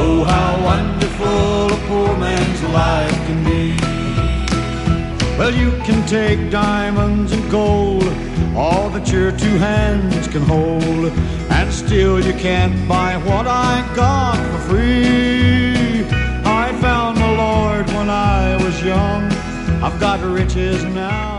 Oh, how wonderful a poor man's life can be. Well, you can take diamonds and gold, all that your two hands can hold, and still you can't buy what I got for free. I found the Lord when I was young. I've got riches now.